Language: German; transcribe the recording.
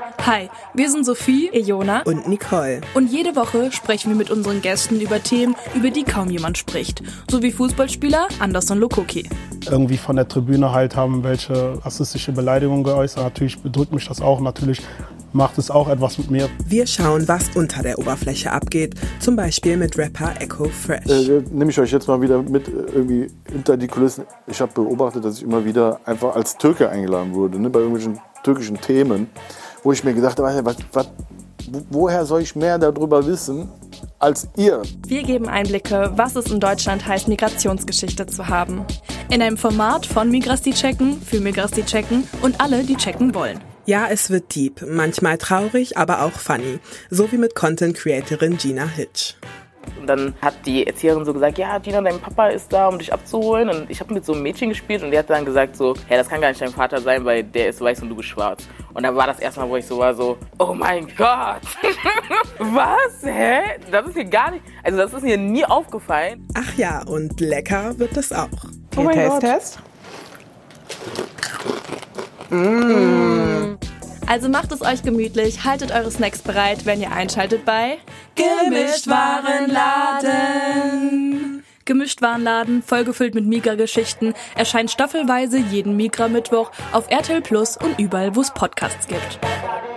Hi, wir sind Sophie, Ejona und Nicole. Und jede Woche sprechen wir mit unseren Gästen über Themen, über die kaum jemand spricht. So wie Fußballspieler Anderson Lokoki. Irgendwie von der Tribüne halt haben welche rassistische Beleidigungen geäußert. Natürlich bedrückt mich das auch. Natürlich macht es auch etwas mit mir. Wir schauen, was unter der Oberfläche abgeht. Zum Beispiel mit Rapper Echo Fresh. Nehme ich euch jetzt mal wieder mit irgendwie hinter die Kulissen. Ich habe beobachtet, dass ich immer wieder einfach als Türke eingeladen wurde, ne, bei irgendwelchen türkischen Themen, wo ich mir gedacht habe, woher soll ich mehr darüber wissen als ihr? Wir geben Einblicke, was es in Deutschland heißt, Migrationsgeschichte zu haben. In einem Format von Migras, die checken, für Migras, die checken und alle, die checken wollen. Ja, es wird deep, manchmal traurig, aber auch funny. So wie mit Content-Creatorin Gina Hitch. Und dann hat die Erzieherin so gesagt, ja, Gina, dein Papa ist da, um dich abzuholen. Und ich habe mit so einem Mädchen gespielt und die hat dann gesagt so, hey, das kann gar nicht dein Vater sein, weil der ist weiß und du bist schwarz. Und dann war das erste Mal, wo ich so war, so, oh mein Gott, was, hä? Das ist mir gar nicht, also das ist mir nie aufgefallen. Ach ja, und lecker wird das auch. Oh mein Gott. Test. Also macht es euch gemütlich, haltet eure Snacks bereit, wenn ihr einschaltet bei Gemischtwarenladen. Gemischtwarenladen, vollgefüllt mit Migra-Geschichten, erscheint staffelweise jeden Migra-Mittwoch auf RTL Plus und überall, wo es Podcasts gibt.